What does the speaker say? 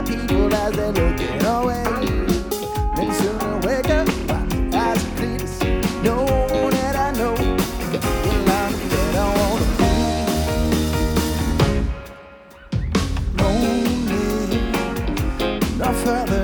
people as they're looking away. Then soon I wake up, my eyes are clear to see no one that I know. Well, I'm dead, I wanna be lonely, no further